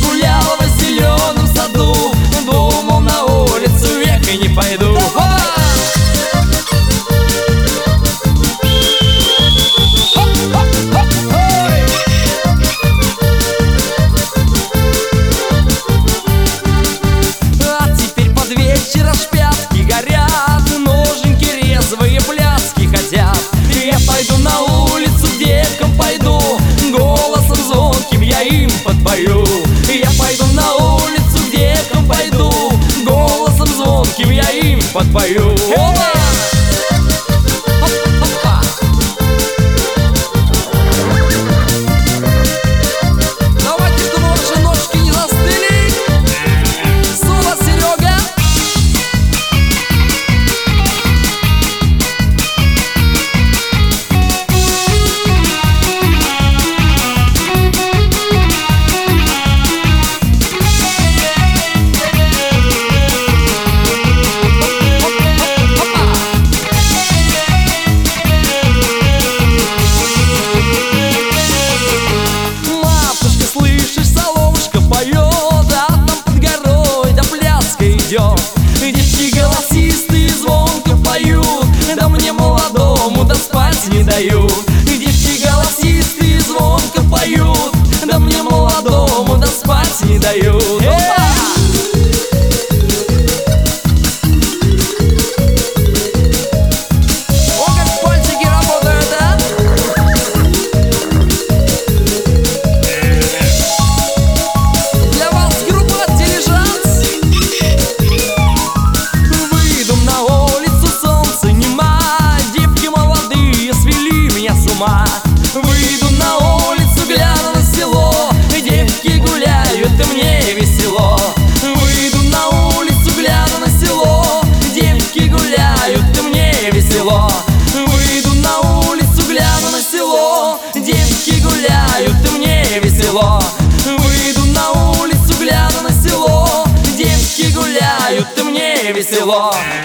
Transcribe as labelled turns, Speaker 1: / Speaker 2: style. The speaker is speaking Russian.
Speaker 1: гулял в зеленом саду, думал, на улицу век и не пойду. А теперь под вечер аж пятки горят, ноженьки резвые пляски хотят. Я пойду на улицу, к девкам пойду, голосом звонким я им подпою. Я пойду на улицу, к девкам пойду, голосом звонким я им подпою. Давайте, чтобы ваши ножки не застыли. Соло, Серега. Девки голосистые звонко поют, да мне молодому да спать не дают. Девки голосистые звонко поют, да мне молодому да спать не дают. Выйду на улицу, гляну на село, девки гуляют, и мне весело. Выйду на улицу, гляну на село, девки гуляют, и мне весело. Выйду на улицу, гляну на село, девки гуляют, и мне весело. Выйду на улицу, гляну на село, девки гуляют, и мне весело.